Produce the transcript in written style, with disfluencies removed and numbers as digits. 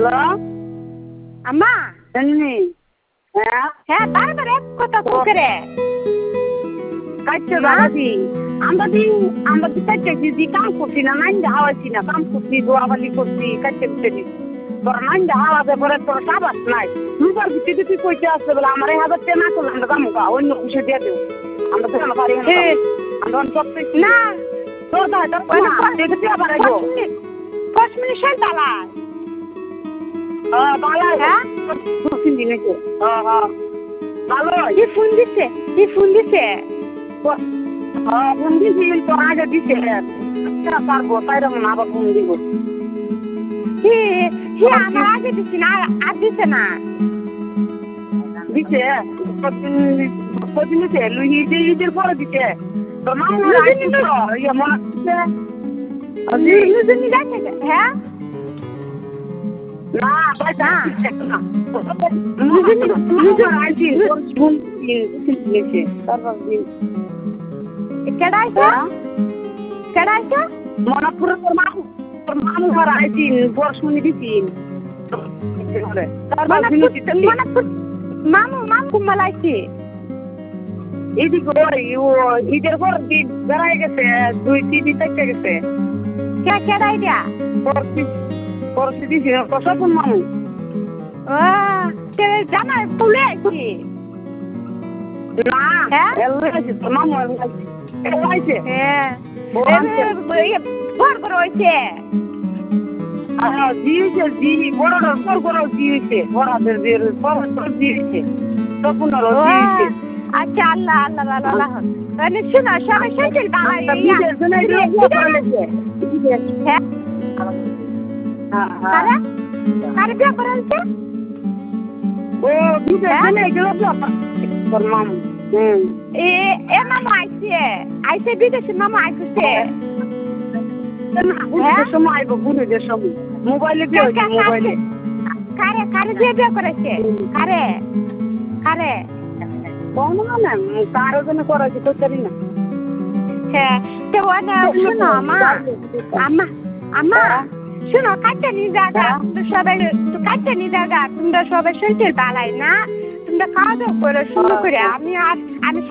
hello আম্মা এমনি হ্যাঁ হ্যাঁ বারবার এক কথা করে কাটছে দাদাদি আমরা দি কাটছে দিদি কাম করছি না নাইন হাওয়াইছি না কাম করছি দোয়াবালি করছি কাটছে দিদি তোর নাইন হাওয়াতে পরে তোর সাবাস নাই দুবার ভিত্তি তুই কইতে আসতে বলে আমার 1000 টাকা না করলে আমরা কাম কা অন্য কিছু দিয়ে দেবো আমরা তো পারি না আমরা সব না তোর দাদা দেখতে আবার আইবো 5 মিনিট শান্ত আলাই ভালো হ্যাঁ দিনেছে ভালো ফোন দিছে ফোন দিয়েছিল তো আগে দিছে পারবো তাই রকম আবার ফোন দিব আমার আগে দিছি না আর দিছে না দিছে কদিন দিছে ঈদের পরে দিছে তো মামু হ্যাঁ না পয়সা না কেডাইছে মনাপুরে তোর মামু ঘর আইছিন বর শুনি দিছিন মামু মালাইছি এদিকে ঈদের পর বেড়াই গেছে 2-3 দিন থেকে গেছে কেডাই দিয়া পরশু দিছি কখন মামু জামাই তুলে আইছি না তোর মামু এলাইছে হ্যাঁ বড় বড় হয়েছে দিয়েছে বড় বড় দিয়েছে বড়দের দিয়েছে তখন দিয়েছে আচ্ছা আল্লাহ আল্লাহ আল্লাহ মানে শোনো সবাই সাইকেল বাড়াই কারে বিয়ে করা হয়েছে ও তোর মামু এ মামু আইছে বিদেশি মামু আইছে সময় আইব বুড়িদের সময় মোবাইলে মোবাইলে কারে বিয়ে করেছে কারে কোন মানে কারো জন্য করাইছে তো জানি না হ্যাঁ তো শোনো আম্মা শোনো কাটতে নিয়ে যাগা কাটতে নিয়ে যাগা তোমরা সবাই শরীর বালাই না তোমরা খাওয়া দাওয়া করো সুন্দর করে আমি